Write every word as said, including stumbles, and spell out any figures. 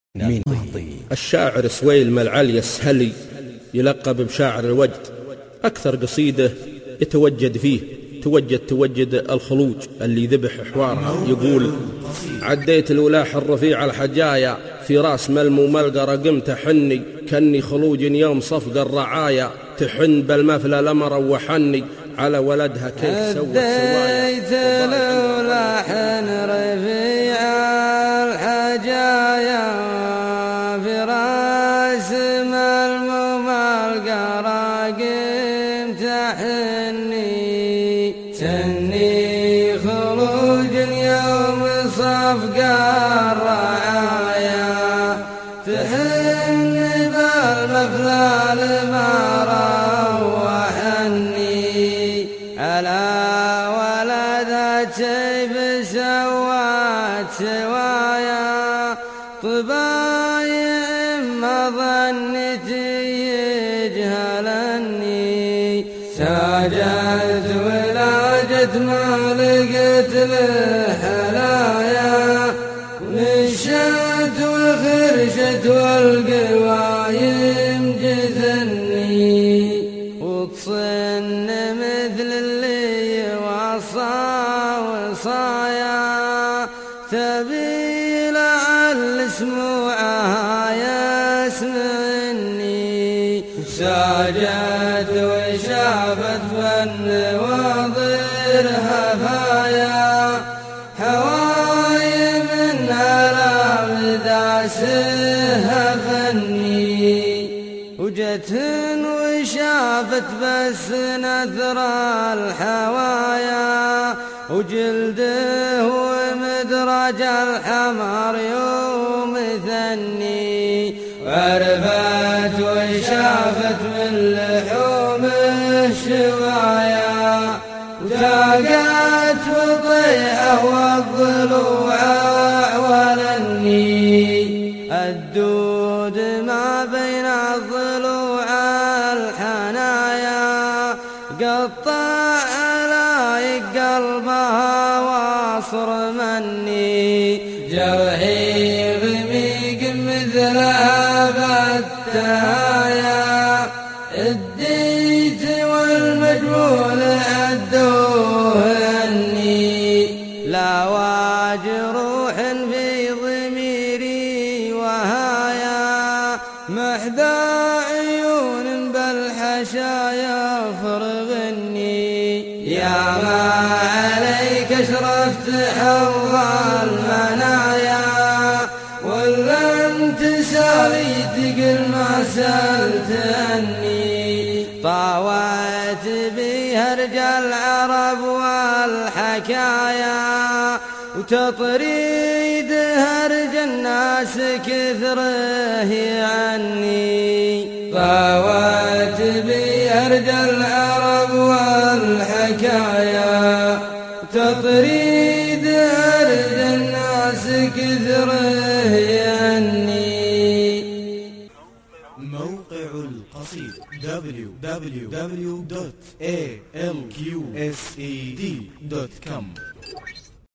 مين؟ الشاعر سويل ملعلي السهلي يلقب بشاعر الوجد، أكثر قصيدة يتوجد فيه توجد توجد الخلوج اللي ذبح حوارها. يقول: عديت الولاح الرفيع الحجايا في راس ملم وملقى رقمت حني، كني خلوج يوم صفق الرعايا تحن بالمفلى لما روحني على ولدها كيف سوت سوايا. عديت الولاح رفيع الحجايا في راس ملم وملقى رقمت حني، تني خلوج يوم صفق الرعايا تحن بالمفلال ما روحني على ولدها كيف سوت سوايا. طبايع ما ظنتي يجهلني، ساجت ولاجت ما لقيت الحلايا، مشت وخرشت والقوايم جذني، وتصن مثل اللي وصى وصايا، تبي لعل سموعها يسمعني. ساجت وشافت بالنواظر هفايا، هواي من هلال داسها فني، وجتهن وشافت بس نثر الحوايا، وجلده ومدرج الحمر يوم ثني، وعرفت وشافت من لحوم الشوايا، وتاقت وطيحه والضلوع ولني، الدود ما بين الضلوع الحنايا، قطع على قلبها واصر مني، جرحي غميق مثلها بالتهايا، اديت والمجهول عدوه عني، لا واجروح في ضميري وهايا، محدى عيون بالحشايا فرغني، يا ما عليك اشرفت حظ المنايا، ولا انت سالي تقل ما سألت عني، طاوت بها رجال العرب والحكايا، وتطريد هرج الناس كثره عني، طاوت بها رجال العرب والحكايا، تطريد هرج الناس كثره عني. موقع القصيد دبليو دبليو دبليو دوت إيه إل كيو إس إي دي دوت كوم